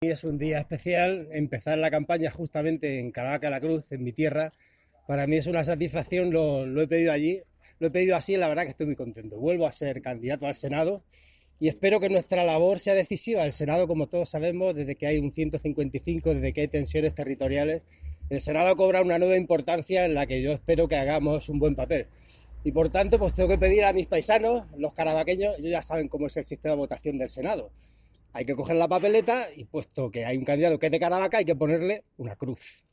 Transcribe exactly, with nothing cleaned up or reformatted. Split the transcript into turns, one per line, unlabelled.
Es un día especial, empezar la campaña justamente en Caravaca la Cruz, en mi tierra. Para mí es una satisfacción, lo, lo he pedido allí, lo he pedido así y la verdad que estoy muy contento. Vuelvo a ser candidato al Senado y espero que nuestra labor sea decisiva. El Senado, como todos sabemos, desde que hay un ciento cincuenta y cinco, desde que hay tensiones territoriales, el Senado cobra una nueva importancia en la que yo espero que hagamos un buen papel. Y por tanto, pues tengo que pedir a mis paisanos, los caravaqueños, ellos ya saben cómo es el sistema de votación del Senado. Hay que coger la papeleta y puesto que hay un candidato que es de Caravaca hay que ponerle una cruz.